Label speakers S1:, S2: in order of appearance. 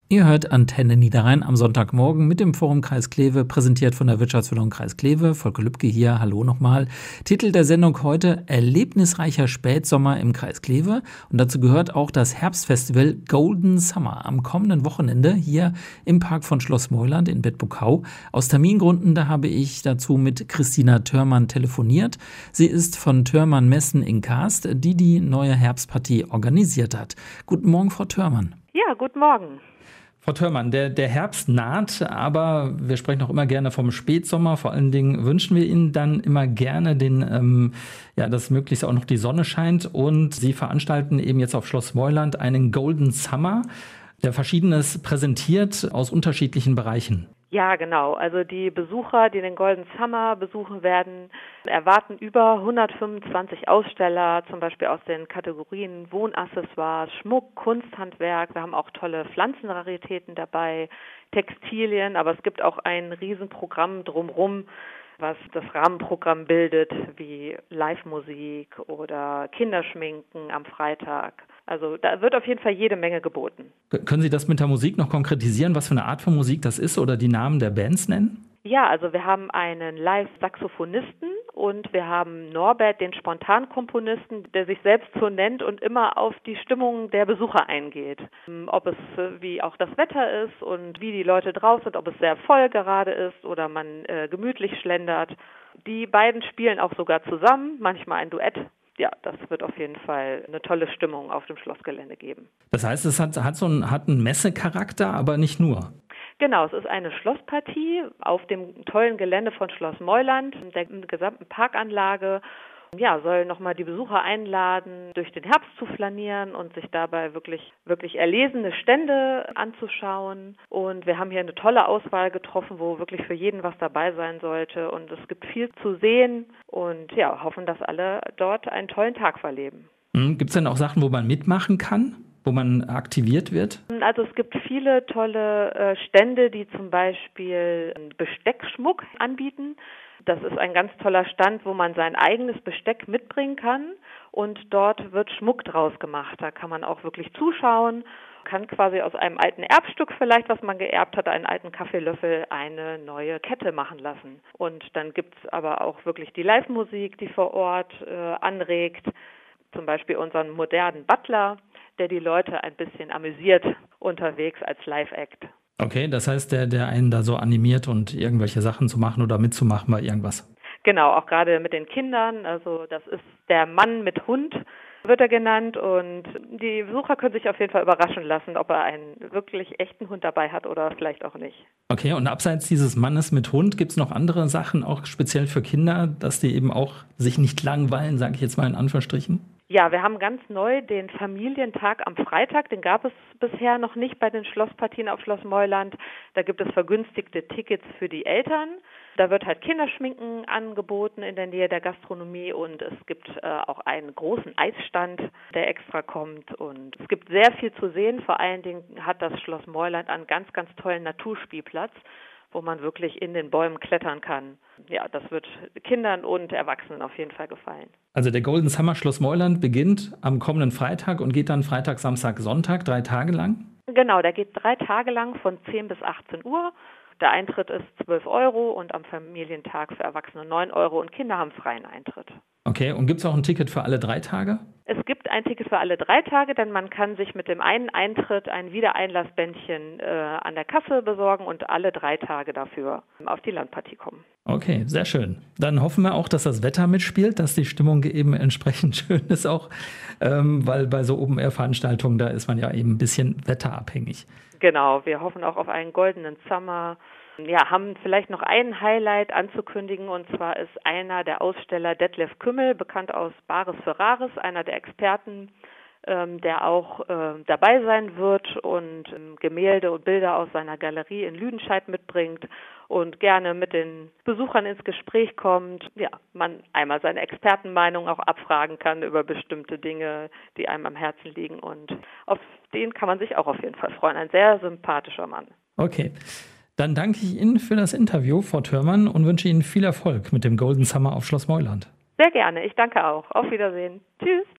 S1: Ihr hört Antenne Niederrhein am Sonntagmorgen mit dem Forum Kreis Kleve, präsentiert von der Wirtschaftsförderung Kreis Kleve. Volker Lübke hier, hallo nochmal. Titel der Sendung heute: Erlebnisreicher Spätsommer im Kreis Kleve. Und dazu gehört auch das Herbstfestival Golden Summer am kommenden Wochenende hier im Park von Schloss Meuland in Bedburg-Hau. Aus Termingründen, da habe ich dazu mit Christina Thörmann telefoniert. Sie ist von Thörmann Messen in Kast, die neue Herbstpartie organisiert hat. Guten Morgen, Frau Thörmann.
S2: Ja, guten Morgen.
S1: Frau Thörmann, der Herbst naht, aber wir sprechen auch immer gerne vom Spätsommer. Vor allen Dingen wünschen wir Ihnen dann immer gerne dass möglichst auch noch die Sonne scheint. Und Sie veranstalten eben jetzt auf Schloss Meuland einen Golden Summer, der Verschiedenes präsentiert aus unterschiedlichen Bereichen.
S2: Ja, genau. Also die Besucher, die den Golden Summer besuchen werden, erwarten über 125 Aussteller, zum Beispiel aus den Kategorien Wohnaccessoires, Schmuck, Kunsthandwerk. Wir haben auch tolle Pflanzenraritäten dabei, Textilien, aber es gibt auch ein Riesenprogramm drumherum, was das Rahmenprogramm bildet, wie Live-Musik oder Kinderschminken am Freitag. Also da wird auf jeden Fall jede Menge geboten.
S1: Können Sie das mit der Musik noch konkretisieren, was für eine Art von Musik das ist oder die Namen der Bands nennen?
S2: Ja, also wir haben einen Live-Saxophonisten und wir haben Norbert, den Spontankomponisten, der sich selbst so nennt und immer auf die Stimmung der Besucher eingeht. Ob es wie auch das Wetter ist und wie die Leute drauf sind, ob es sehr voll gerade ist oder man gemütlich schlendert. Die beiden spielen auch sogar zusammen, manchmal ein Duett. Ja, das wird auf jeden Fall eine tolle Stimmung auf dem Schlossgelände geben.
S1: Das heißt, es hat einen Messecharakter, aber nicht nur.
S2: Genau, es ist eine Schlosspartie auf dem tollen Gelände von Schloss Meuland, der gesamten Parkanlage. Ja, soll nochmal die Besucher einladen, durch den Herbst zu flanieren und sich dabei wirklich erlesene Stände anzuschauen. Und wir haben hier eine tolle Auswahl getroffen, wo wirklich für jeden was dabei sein sollte. Und es gibt viel zu sehen und ja, hoffen, dass alle dort einen tollen Tag verleben.
S1: Gibt es denn auch Sachen, wo man mitmachen kann? Wo man aktiviert wird?
S2: Also es gibt viele tolle Stände, die zum Beispiel Besteckschmuck anbieten. Das ist ein ganz toller Stand, wo man sein eigenes Besteck mitbringen kann und dort wird Schmuck draus gemacht. Da kann man auch wirklich zuschauen, kann quasi aus einem alten Erbstück vielleicht, was man geerbt hat, einen alten Kaffeelöffel, eine neue Kette machen lassen. Und dann gibt's aber auch wirklich die Live-Musik, die vor Ort anregt, zum Beispiel unseren modernen Butler, der die Leute ein bisschen amüsiert unterwegs als Live-Act.
S1: Okay, das heißt, der einen da so animiert und irgendwelche Sachen zu machen oder mitzumachen bei irgendwas.
S2: Genau, auch gerade mit den Kindern. Also das ist der Mann mit Hund, wird er genannt. Und die Besucher können sich auf jeden Fall überraschen lassen, ob er einen wirklich echten Hund dabei hat oder vielleicht auch nicht.
S1: Okay, und abseits dieses Mannes mit Hund gibt es noch andere Sachen, auch speziell für Kinder, dass die eben auch sich nicht langweilen, sage ich jetzt mal in Anführungsstrichen?
S2: Ja, wir haben ganz neu den Familientag am Freitag, den gab es bisher noch nicht bei den Schlosspartien auf Schloss Meuland. Da gibt es vergünstigte Tickets für die Eltern. Da wird halt Kinderschminken angeboten in der Nähe der Gastronomie und es gibt auch einen großen Eisstand, der extra kommt. Und es gibt sehr viel zu sehen. Vor allen Dingen hat das Schloss Meuland einen ganz, ganz tollen Naturspielplatz, wo man wirklich in den Bäumen klettern kann. Ja, das wird Kindern und Erwachsenen auf jeden Fall gefallen.
S1: Also der Golden Summer Schloss Meuland beginnt am kommenden Freitag und geht dann Freitag, Samstag, Sonntag, 3 Tage lang?
S2: Genau, der geht 3 Tage lang von 10 bis 18 Uhr. Der Eintritt ist 12 € und am Familientag für Erwachsene 9 € und Kinder haben freien Eintritt.
S1: Okay, und gibt es auch ein Ticket für alle 3 Tage?
S2: Es gibt ein Ticket für alle 3 Tage, denn man kann sich mit dem einen Eintritt ein Wiedereinlassbändchen an der Kasse besorgen und alle 3 Tage dafür auf die Landpartie kommen.
S1: Okay, sehr schön. Dann hoffen wir auch, dass das Wetter mitspielt, dass die Stimmung eben entsprechend schön ist auch, weil bei so Open-Air-Veranstaltungen, da ist man ja eben ein bisschen wetterabhängig.
S2: Genau, wir hoffen auch auf einen goldenen Summer. Ja, haben vielleicht noch ein Highlight anzukündigen und zwar ist einer der Aussteller Detlef Kümmel, bekannt aus Bares für Rares, einer der Experten, der auch dabei sein wird und Gemälde und Bilder aus seiner Galerie in Lüdenscheid mitbringt und gerne mit den Besuchern ins Gespräch kommt. Ja, man einmal seine Expertenmeinung auch abfragen kann über bestimmte Dinge, die einem am Herzen liegen und auf den kann man sich auch auf jeden Fall freuen. Ein sehr sympathischer Mann.
S1: Okay. Dann danke ich Ihnen für das Interview, Frau Thörmann, und wünsche Ihnen viel Erfolg mit dem Golden Summer auf Schloss Meuland.
S2: Sehr gerne, ich danke auch. Auf Wiedersehen. Tschüss.